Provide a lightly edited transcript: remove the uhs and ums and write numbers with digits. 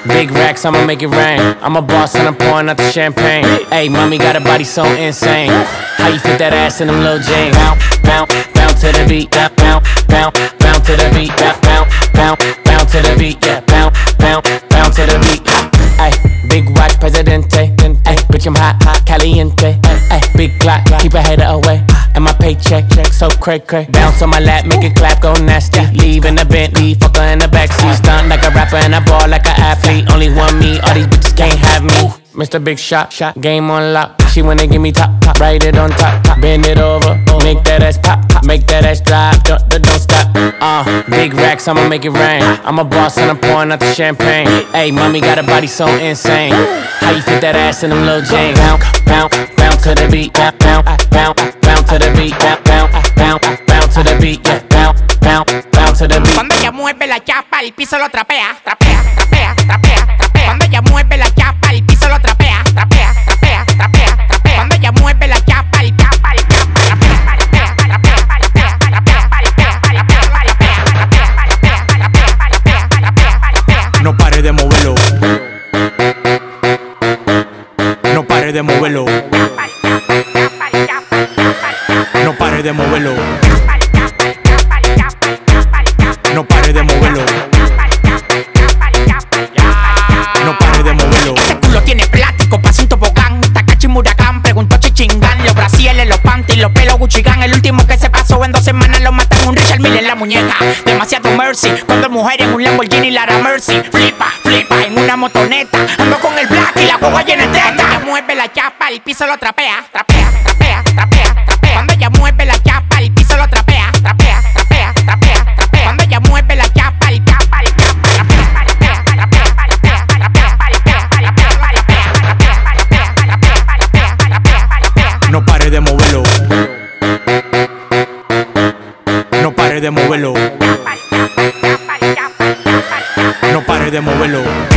Big racks, I'ma make it rain. I'm a boss and I'm pouring out the champagne. Hey, mommy got a body so insane. How you fit that ass in them little jeans? Bounce, bounce, bounce to the beat. Bounce, bounce, bounce to the beat. Bounce, bounce, bounce to the beat. Yeah, bounce, bounce, bounce to the beat. Ay, big watch, Presidente. Ay, bitch, I'm hot, hot, caliente. Ay, big clock, keep a hater away. And my paycheck, so cray. Bounce on my lap, make it clap, go nasty. Leave in the Bentley, fuck her in the backseat. Stunt like a rapper and I ball like an athlete. Only one me, all these bitches can't have me. Mr. Big Shot, game on lock. She wanna give me top, write it on top, bend it over, make that ass pop, make that ass drop, don't stop. Big racks, I'ma make it rain. I'm a boss and I'm pouring out the champagne. Hey, mommy got a body so insane. How you fit that ass in them little jeans? Bounce, bounce, bounce to the beat. Bounce, bounce, bounce to the beat. Bounce, bounce, bounce to the beat. Yeah, bounce, bounce, bounce to the beat. Cuando ella mueve la chapa, el piso lo trapea, trapea, trapea, trapea, trapea. Cuando ella mueve la chapa, el piso lo trapea, trapea, trapea, trapea, trapea. Cuando ella mueve la chapa, el chapa, el chapa, trapea, trapea, trapea, trapea, trapea, trapea. No pare de moverlo. No pare de moverlo. No pare de moverlo. No pare de moverlo. No pare de moverlo. Ese culo tiene plástico, pasa un tobogán. Takashi Murakami, preguntó Chichingán. Los brasieles, los panties, los pelos Guccigan. El último que se pasó en 2 semanas lo matan un Richard Mille en la muñeca. Demasiado mercy, cuando el mujer en un Lamborghini Lara Mercy. Flipa, flipa en una motoneta. Ando con el black y la guagua llena de teta. Cuando ella mueve la chapa, el piso lo trapea, trapea, trapea, trapea, trapea. Cuando ella mueve la chapa, el piso lo trapea, trapea, trapea, trapea, trapea. Cuando ella mueve la chapa, el chapa, el chapa, trapea, trapea, trapea, trapea, trapea, trapea. No pare de moverlo. No pare de moverlo. No pare de moverlo.